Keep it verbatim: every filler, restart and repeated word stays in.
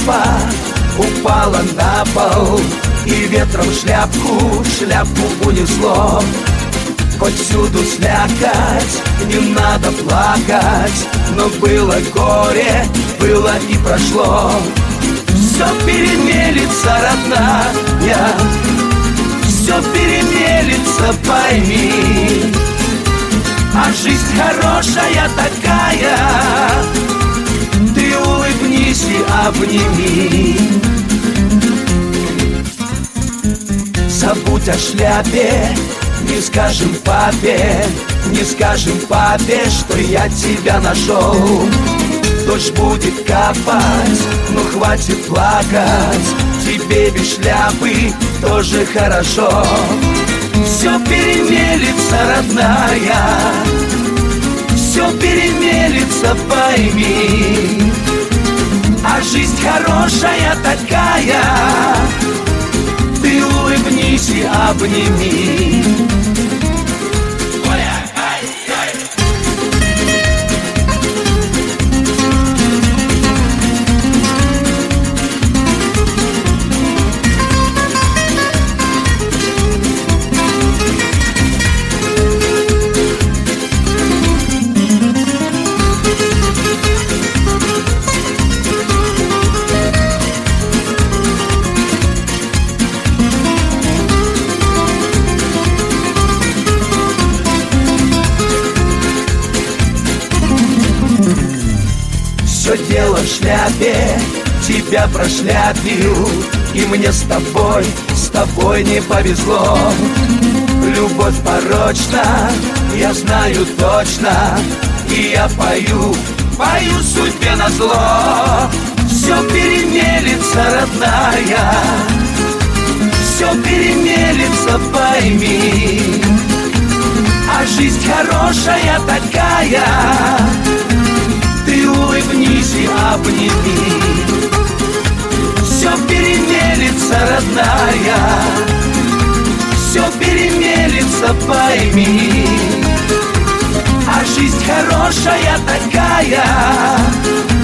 капа упала на пол, и ветром шляпку, шляпку унесло. Хоть всюду слякоть, не надо плакать, но было горе, было и прошло. Все перемелется, родная, все перемелется, пойми. А жизнь хорошая такая, ты улыбнись и обними. Забудь о шляпе, не скажем папе, не скажем папе, что я тебя нашел. Дождь будет капать, но хватит плакать, тебе без шляпы тоже хорошо. Все перемелится, родная, все перемелится, пойми. А жизнь хорошая такая, ты улыбнись и обними. Все дело в шляпе, тебя прошляпил, и мне с тобой, с тобой не повезло. Любовь порочна, я знаю точно, и я пою, пою судьбе назло. Все перемелится, родная, все перемелится, пойми. А жизнь хорошая такая, ты улыбнись и обними. Все перемелится, родная, все перемелится, пойми. А жизнь хорошая такая,